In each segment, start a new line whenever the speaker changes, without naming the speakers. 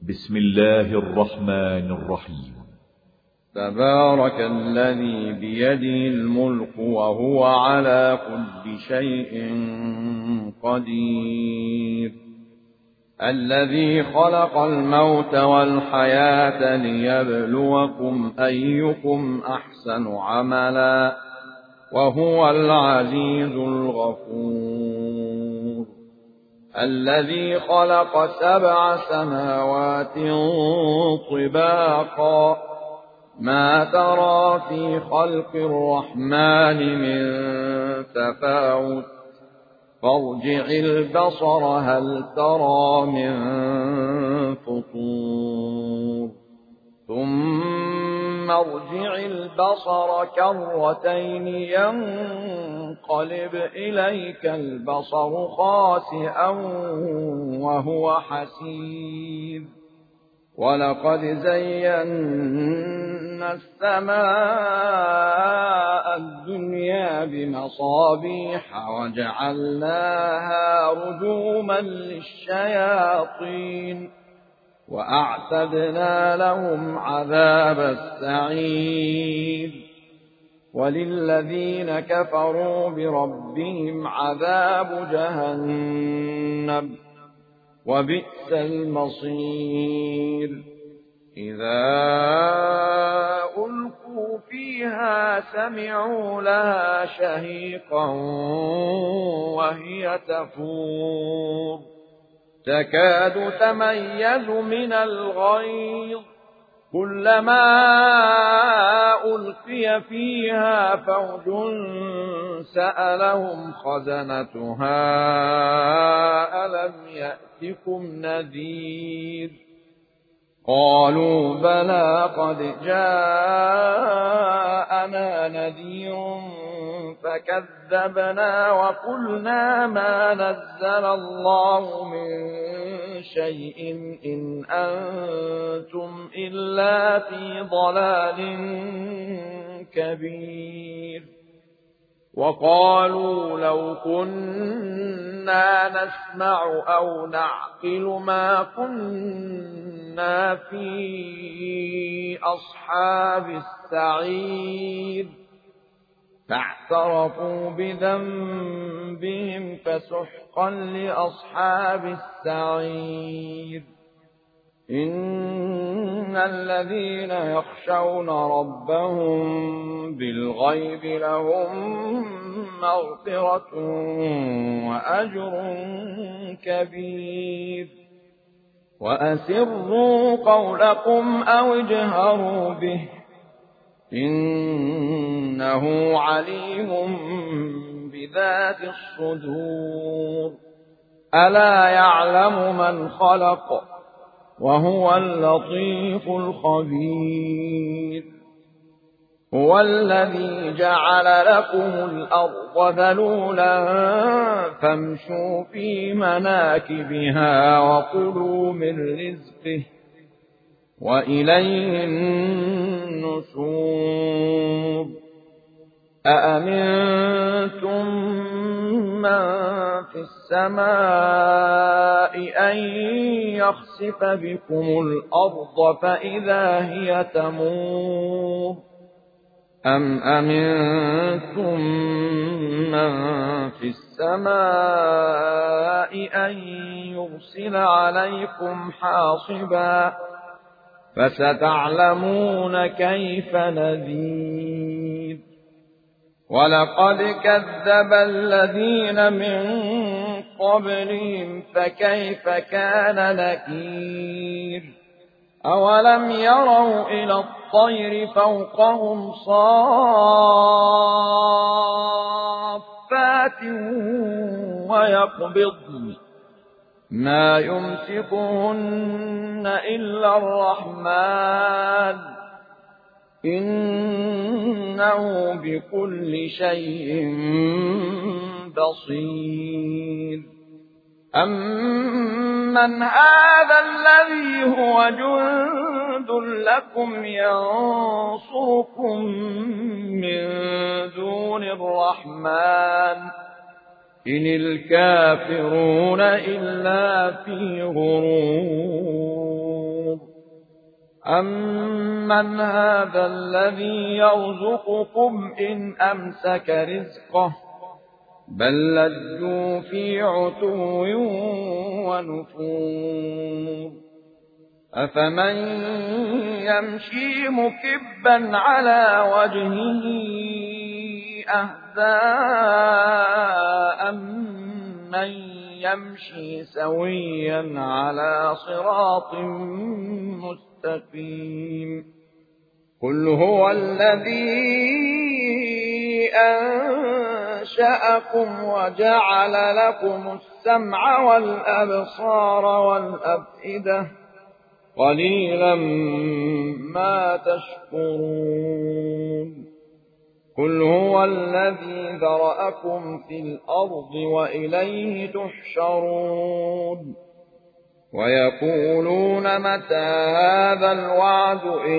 بسم الله الرحمن الرحيم.
تبارك الذي بيده الملك وهو على كل شيء قدير، الذي خلق الموت والحياة ليبلوكم أيكم أحسن عملا وهو العزيز الغفور، الذي خلق 7 سماوات طباقا ما ترى في خلق الرحمن من تفاوت فارجع البصر هل ترى من فطور ثم ارجع البصر كرتين ينقلب إليك البصر خاسئا وهو حسير، ولقد زينا السماء الدنيا بمصابيح وجعلناها رجوما للشياطين وأعتدنا لهم عذاب السعير، وللذين كفروا بربهم عذاب جهنم وبئس المصير. إذا ألقوا فيها سمعوا لها شهيقا وهي تفور تكاد تميز من الغيظ كلما ألقي فيها فوج سألهم خزنتها ألم يأتكم نذير قالوا بلى قد جاءنا نذير فكذبنا وقلنا ما نزل الله من شيء إن أنتم إلا في ضلال كبير، وقالوا لو كنا نسمع أو نعقل ما كنا في أصحاب السعير، فاعترفوا بذنبهم فسحقا لأصحاب السعير. إن الذين يخشون ربهم بالغيب لهم مغفرة وأجر كبير، وأسروا قولكم أو اجهروا به إنه عليم بذات الصدور، ألا يعلم من خلق وهو اللطيف الخبير. هو الذي جعل لكم الأرض ذلولا فامشوا في مناكبها وكلوا من رزقه وإليه النشور. أأمنتم من في السماء أن يخسف بكم الأرض فإذا هي تمور أم أمنتم من في السماء أن يرسل عليكم حاصبا فستعلمون كيف نذير. ولقد كذب الذين من قبلهم فكيف كان نكير. أولم يروا إلى الطير فوقهم صافات ويقبضن ما يمسكهن إلا الرحمن إنه بكل شيء بصير. أمن هذا الذي هو جند لكم ينصركم من دون الرحمن إن الكافرون إلا في غرور. أَمَّنْ هَذَا الَّذِي يَرْزُقُكُمْ إِنْ أَمْسَكَ رِزْقَهُ بَل لَّجُّوا فِي عُتُوٍّ وَنُفُورٍ أَفَمَن يَمْشِي مُكِبًّا عَلَى وَجْهِهِ أَهْدَىٰ أَمَّن يَمْشِي سَوِيًّا عَلَى صِرَاطٍ مُّسْتَقِيمٍ قُلْ هُوَ الَّذِي أَنشَأَكُمْ وَجَعَلَ لَكُمُ السَّمْعَ وَالْأَبْصَارَ وَالْأَفْئِدَةَ قَلِيلًا مَا تَشْكُرُونَ قُلْ هُوَ الَّذِي ذَرَأَكُمْ فِي الْأَرْضِ وَإِلَيْهِ تُحْشَرُونَ وَيَقُولُونَ مَتَىٰ هَٰذَا الْوَعْدُ إِن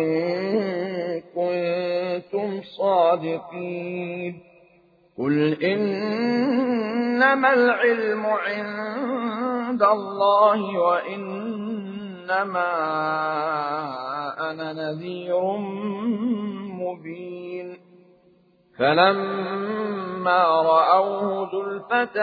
كُنتُمْ صَادِقِينَ قُلْ إِنَّمَا الْعِلْمُ عِندَ اللَّهِ وَإِنَّمَا أَنَا نَذِيرٌ مُّبِينٌ فَلَمَّا رَأَوْهُ زُلْفَةً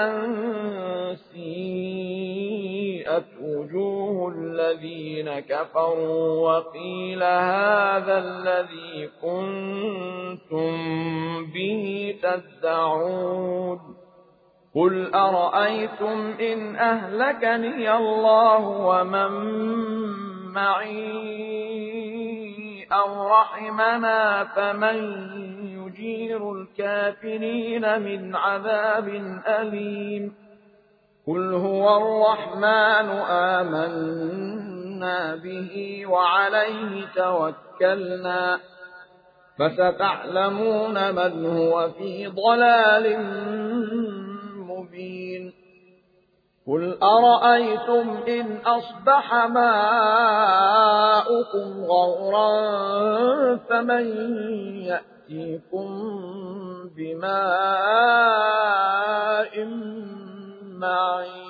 سِيئَتْ وُجُوهُ الَّذِينَ كَفَرُوا وَقِيلَ هَٰذَا الَّذِي كُنتُم بِهِ تَدَّعُونَ قُلْ أَرَأَيْتُمْ إِنْ أَهْلَكَنِيَ اللَّهُ وَمَن مَّعِي أَوْ رَحِمَنَا فَمَن يُجِيرُ الْكَافِرِينَ مِنْ عَذَابٍ أَلِيمٍ قُلْ هُوَ الرَّحْمَٰنُ آمَنَّا بِهِ وَعَلَيْهِ تَوَكَّلْنَا فَسَتَعْلَمُونَ مَنْ هُوَ فِي ضَلَالٍ مُّبِينٍ قُلْ أَرَأَيْتُمْ إِنْ أَصْبَحَ مَاؤُكُمْ غَوْرًا فَمَن يَأْتِيكُم بِمَاءٍ مَّعِينٍ